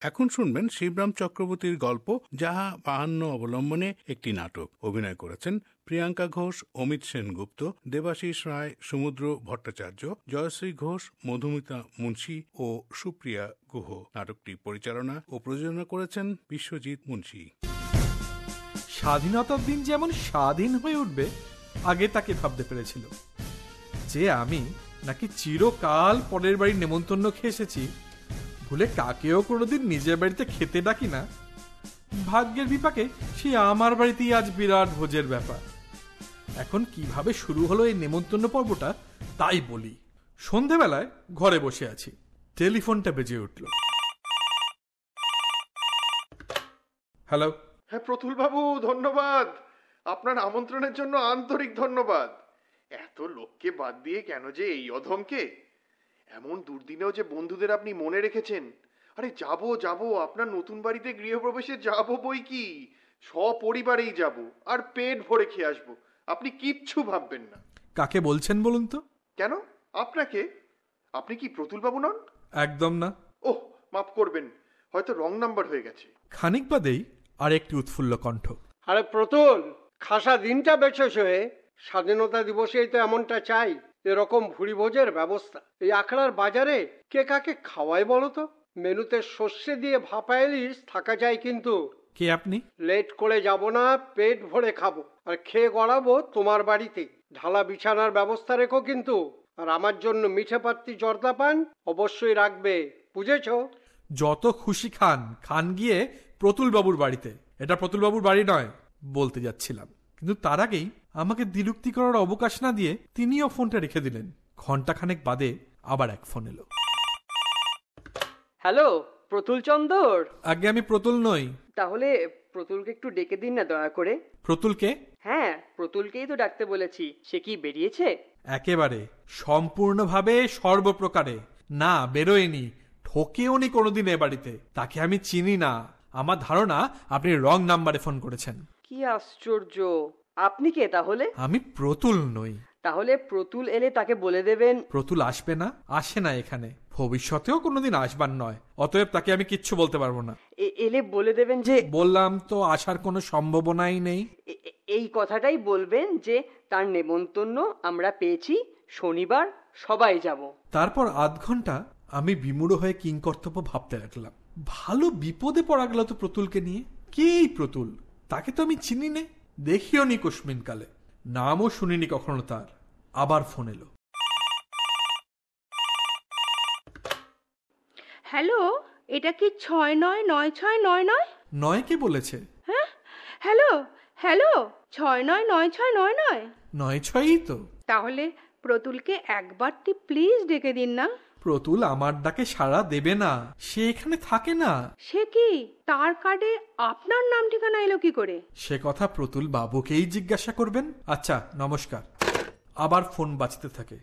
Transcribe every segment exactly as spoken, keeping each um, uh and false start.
এখন শুনবেন শিবরাম চক্রবর্তীর গল্প যাহা বাহান্ন অবলম্বনে একটি নাটক। অভিনয় করেছেন প্রিয়াঙ্কা ঘোষ, অমিত সেনগুপ্ত, দেবাশিস রায়, সমুদ্র ভট্টাচার্য, জয়শ্রী ঘোষ, মধুমিতা মুন্সী ও সুপ্রিয়া গুহ। নাটকটি পরিচালনা ও প্রযোজনা করেছেন বিশ্বজিৎ মুন্সী। স্বাধীনতার দিন যেমন স্বাধীন হয়ে উঠবে আগে তাকে ভাবতে পেরেছিল যে আমি নাকি চিরকাল পরের বাড়ির নেমন্তন্ন খেয়ে এসেছি, ভুলে কাকেও কোনোদিন নিজের বাড়িতে খেতে ডাকি না। ভাগ্যের বিপাকে সে আমার বাড়িতেই আজ বিরাট ভোজের ব্যাপার। এখন কিভাবে শুরু হলো এই নেমন্তন্ন পর্বটা তাই বলি। সন্ধেবেলায় ঘরে বসে আছি, টেলিফোনটা বেজে উঠল। হ্যালো। হ্যাঁ প্রতুল বাবু, ধন্যবাদ। আপনার আমন্ত্রণের জন্য আন্তরিক ধন্যবাদ। এত লোককে বাদ দিয়ে কেন যে এই অধমকে, এমন দুর্দিনেও যে বন্ধুদের আপনি মনে রেখেছেন। আরে যাবো যাবো, আপনার নতুন বাড়িতে গৃহপ্রবেশে যাবো বই কি, সপরিবারেই যাব, আর পেট ভরে খেয়ে আসবো। আপনি কিচ্ছু ভাববেন না। কাকে বলছেন বলুন তো? কেন আপনাকে? আপনি কি প্রতুল বাবু নন? একদম না। ওহ, মাফ করবেন, হয়তো রং নাম্বার হয়ে গেছে। খানিক বাদেই আর একটি উৎফুল্ল কণ্ঠ। আরে প্রতুল, খাসা দিনটা বেচেছ হয়ে, স্বাধীনতা দিবসেই তো এমনটা চাই, এরকম ভুড়ি ভোজের ব্যবস্থা। এই আখড়ার বাজারে কে কাকে খাওয়ায় বলো তো? মেনুতে সর্ষে দিয়ে ভাপা ইলিশ থাকা যায়, কিন্তু কে আপনি? লেট করে যাব না, পেট ভরে খাবো আর খেয়ে গড়াবো তোমার বাড়িতে। ঢালা বিছানার ব্যবস্থা রেখো কিন্তু, আর আমার জন্য মিঠে পাত্তি জর্দা পান অবশ্যই রাখবে, বুঝেছ? যত খুশি খান, খান গিয়ে প্রতুল বাবুর বাড়িতে। এটা প্রতুল বাবুর বাড়ি নয় বলতে যাচ্ছিলাম, কিন্তু তার আগেই আমাকে দ্বিরুক্তি করার অবকাশ না দিয়ে তিনিও ফোনটা রেখে দিলেন। ঘন্টাখানেক বাদে আবার এক ফোন এলো। হ্যালো, প্রতুল চন্দর? আগে আমি প্রতুল নই। তাহলে প্রতুলকে একটু ডেকে দিন না দয়া করে। প্রতুলকে? হ্যাঁ, প্রতুলকেই তো ডাকতে বলেছি। সে কি বেরিয়েছে? একেবারে সম্পূর্ণভাবে সর্বপ্রকারে না, বেরোয়নি, ঠকেও নি কোনোদিন এ বাড়িতে। তাকে আমি চিনি না। আমার ধারণা আপনি রং নাম্বারে ফোন করেছেন। কি আশ্চর্য! আপনি কে তাহলে? আমি প্রতুল নই। তাহলে প্রতুল এলে তাকে বলে দেবেন। প্রতুল আসবে না, আসে না এখানে, ভবিষ্যতেও কোনোদিন আসবার নয়। অতএব তাকে আমি কিচ্ছু বলতে পারবো না। এলে বলে দেবেন যে, বললাম তো আসার কোনো সম্ভাবনাই নেই। এই কথাটাই বলবেন যে তার নেমন্তন্ন আমরা পেয়েছি, শনিবার সবাই যাব। তারপর আধ ঘন্টা আমি বিমূঢ় হয়ে কিংকর্তব্য ভাবতে লাগলাম। ভালো বিপদে পড়া গেল তো প্রতুলকে নিয়ে। কে এই প্রতুল? তাকে তো আমি চিনি নে, দেখিও নি কোশমিন কালে, নামও শুনিনি কখনো তার। আবার ফোন এলো। হ্যালো, এটা কি ছয় নয় নয় ছয় নয় নয়? নয় কে বলেছে? হ্যাঁ, হ্যালো হ্যালো, ছয় নয় নয় ছয় নয় নয় নয় ছয়ই তো। তাহলে প্রতুলকে একবারটি প্লিজ ডেকে দিন না। প্রতুল আমার ডাকে সাড়া দেবে না, সে এখানে থাকে না। সে কি, তার কার্ডে আপনার নাম ঠিকানা এলো কি করে? সে কথা প্রতুল বাবুকেই জিজ্ঞাসা করবেন। আচ্ছা, নমস্কার। আবার ফোন বাজতে থাকে।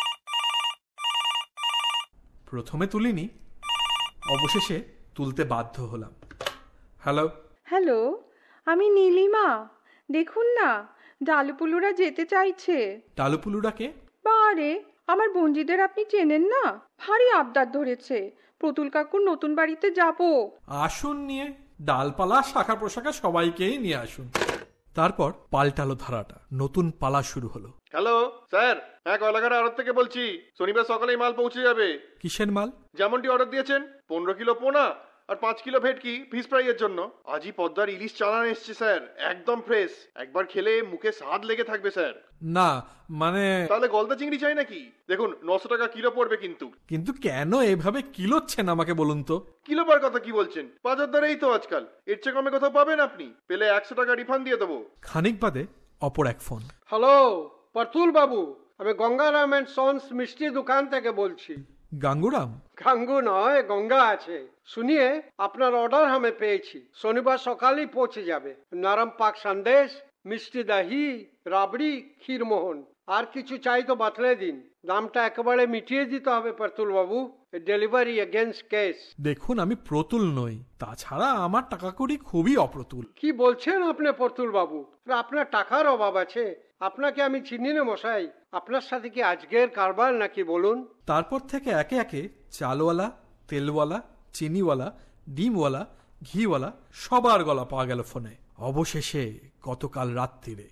প্রথমে তুলিনি, অবশেষে তুলতে বাধ্য হলাম। হ্যালো। হ্যালো, আমি নীলিমা। দেখুন না, ডালুপুলুরা যেতে চাইছে। ডালুপুলুরা কে? বারে, আমার বঞ্জিদের আপনি চেনেন না? ভারী আবদার ধরেছে, প্রতুল কাকুর নতুন বাড়িতে যাব। আসুন নিয়ে, ডালপালা শাখা প্রশাখা সবাইকেই নিয়ে আসুন। তারপর পাল্টালো ধারাটা, নতুন পালা শুরু হলো। হ্যালো স্যার, হ্যাঁ কলাঘাট আড়ত থেকে বলছি। শনিবার সকালেই মাল পৌঁছে যাবে। কিসের মাল? যেমনটি অর্ডার দিয়েছেন, পনেরো কিলো পোনা আর পাঁচ কিলো ভেটকি ফিশ ফ্রাইয়ের জন্য। আজই পদ্মার ইলিশ চালান এসছে স্যার, একদম ফ্রেশ। একবার খেলে মুখে স্বাদ লেগে থাকবে স্যার। না মানে, তাহলে গলদা চিংড়ি চাই নাকি? দেখুন, নশো টাকা কিলো পড়বে কিন্তু। কিন্তু কেন এভাবে কিলোচ্ছেন আমাকে বলুন তো? কিলো বার কথা কি বলছেন? বাজার দরেই তো আজকাল, এর চেয়ে কমে কোথাও পাবেন আপনি? পেলে একশো টাকা রিফান্ড দিয়ে দেবো। খানিক বাদে অপর এক ফোন। হ্যালো প্রতুল বাবু, আমি গঙ্গারাম এন্ড সন্স মিষ্টি দোকান থেকে বলছি। গাঙ্গুরাম? গাঙ্গু নয়, গঙ্গা আছে। শুনিয়ে আপনার অর্ডার আমি পেয়েছি, শনিবার সকালেই পৌঁছে যাবে। নরম পাক সন্দেশ, মিষ্টি দহি, রাবড়ি, ক্ষীরমোহন। আর কিছু চাই তো বাতলে দিন, দামটা একেবারে মিটিয়ে দিতে হবে Pratul Babu. Delivery against case. দেখুন, আমি প্রতুল নই, তাছাড়া আমার টাকা কড়ি খুবই অপ্রতুল। কি বলছেন আপনি প্রতুল বাবু? আপনার টাকার অভাব আছে? আপনাকে আমি চিনি না মশাই। আপনার সাথে কি আজকের কারবার নাকি বলুন? তারপর থেকে একে একে চালওয়ালা, তেলওয়ালা, চিনিওয়ালা, ডিমওয়ালা, ঘিওয়ালা সবার গলা পাওয়া গেল ফোনে। অবশেষে গতকাল রাত্রিরে।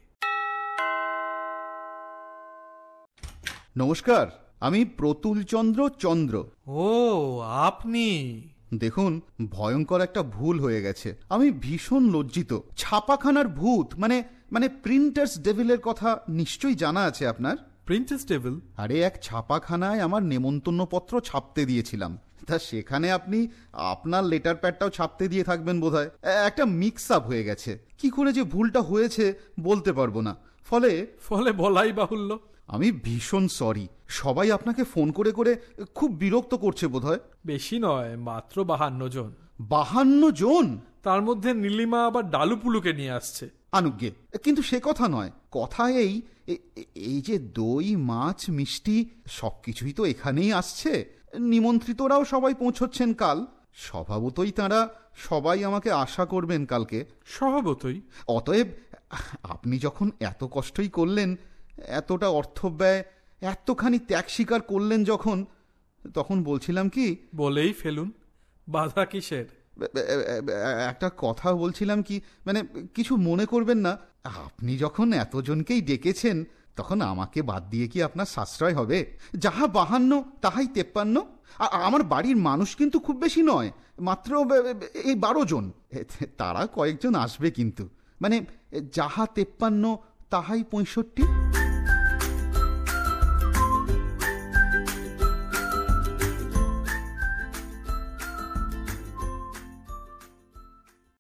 নমস্কার, আমি প্রতুলচন্দ্র চন্দ্র। ও আপনি? দেখুন, ভয়ঙ্কর একটা ভুল হয়ে গেছে। আমি ভীষণ লজ্জিত। ছাপাখানার ভূত মানে মানে প্রিন্টার্স ডেভিলের কথা নিশ্চয়ই জানা আছে আপনার। Printer's devil? আরে, এক ছাপাখানায় আমার নেমন্তন্নপত্র ছাপতে দিয়েছিলাম, তা সেখানে আপনি আপনার লেটার প্যাডটাও ছাপতে দিয়ে থাকবেন বোধহয়। একটা মিক্স আপ হয়ে গেছে। কি করে যে ভুলটা হয়েছে বলতে পারবো না। ফলে ফলে বলাই বাহুল্য। আমি ভীষণ সরি। সবাই আপনাকে ফোন করে করে খুব বিরক্ত করছে বোধহয়। বেশি নয়, মাত্র বাহান্ন জন। বাহান্ন জন? তার মধ্যে নীলিমা আবার ডালুপুলুকে নিয়ে আসছে। আনুজ্ঞে, কিন্তু সে কথা নয়। কথা এই এই যে দই, মাছ, মিষ্টি সবকিছুই তো এখানেই আসছে। নিমন্ত্রিতরাও সবাই পৌঁছচ্ছেন কাল। স্বভাবতই তারা সবাই আমাকে আশা করবেন কালকে। স্বভাবতই। অতএব আপনি যখন এত কষ্টই করলেন, এতটা অর্থ ব্যয়, এতখানি ত্যাগ স্বীকার করলেন যখন, তখন বলছিলাম কি। বলেই ফেলুন, বাধা কিসের? একটা কথা বলছিলাম কি, মানে কিছু মনে করবেন না। আপনি যখন এতজনকেই ডেকেছেন, তখন আমাকে বাদ দিয়ে কি আপনার সাশ্রয় হবে? যাহা বাহান্ন তাহাই তেপ্পান্ন। আমার বাড়ির মানুষ কিন্তু খুব বেশি নয়, মাত্র এই বারো জন। তারা কয়েকজন আসবে কিন্তু, মানে যাহা তেপ্পান্ন তাহাই পঁয়ষট্টি।